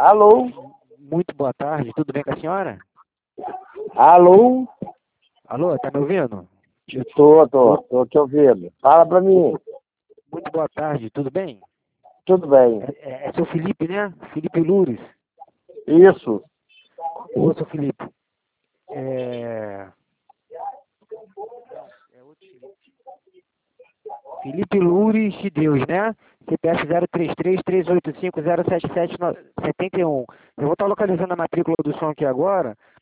Alô? Muito boa tarde, tudo bem com a senhora? Alô? Alô, tá me ouvindo? Tô te ouvindo. Fala pra mim. Muito boa tarde, tudo bem? Tudo bem. É seu Felipe, né? Felipe Loures. Isso. Ô, seu Felipe, é... é outro Felipe. Felipe Loures de Deus, né? CPF 033-385-077-71. Eu vou estar localizando a matrícula do som aqui agora